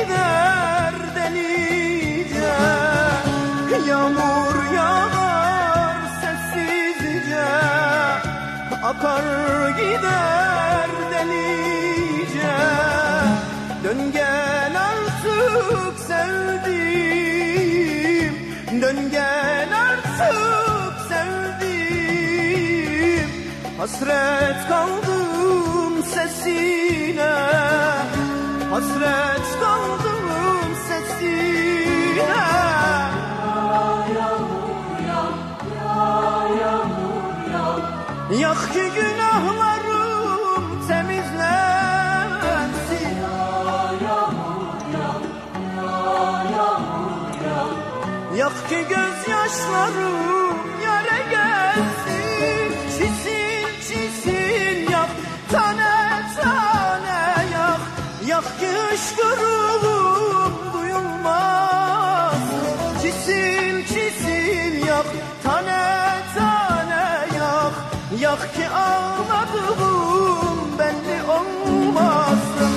gider delice, yağmur yağar sessizce, akar gider delice. Dön gel artık sevdim, dön gel artık sevdim. Hasret kaldım sesine, hasret kaldım sesine. Yak ki günahlarım temizlensin. Yak ki gözyaşlarım yere gelsin. Çisil çisil yak, tane tane yak. Yak ki hışkırığım duyulmasın. Çisil çisil yak, tane tane yak. Yak ki ağladığım belli olmasın.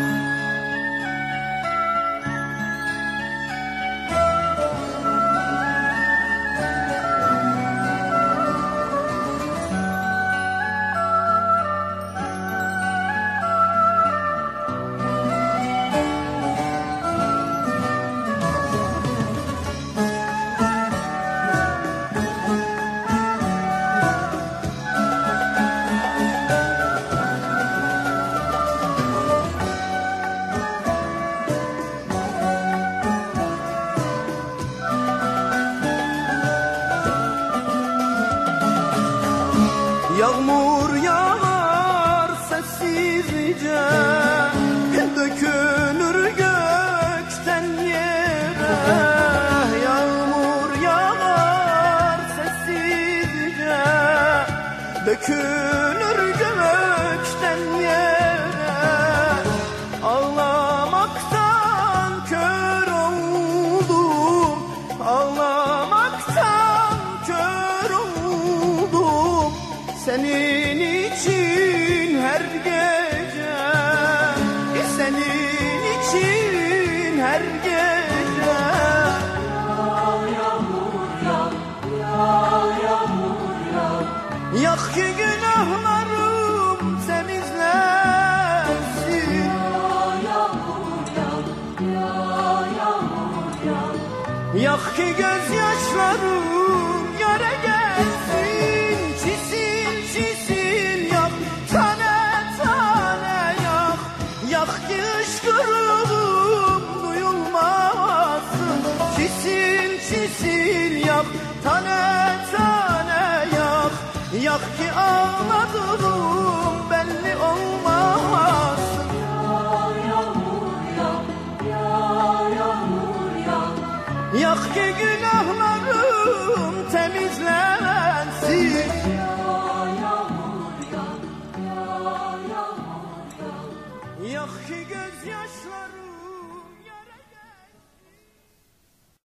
Yağmur yağar sessizce, dökülür gökten yere. Yağmur yağar sessizce, dökülür gökten yere. Ağlamaktan kör oldum, ağlamaktan kör oldum. Senin için her gece, senin için her gece. Yağmur yağ, yağmur yağ. Yak ki günahlarım temizlensin. Yağmur yağ, yağmur yağ. Yak ki gözyaşlarım yere gelsin. Çisil çisil yak, tane tane yak. Yak ki hışkırığım duyulmasın. Çisil çisil yak, tane tane yak. Yak ki ağladığım belli olmasın. Yağmur yağ, yağmur yağ. Yak ki günahlarım temizlensin.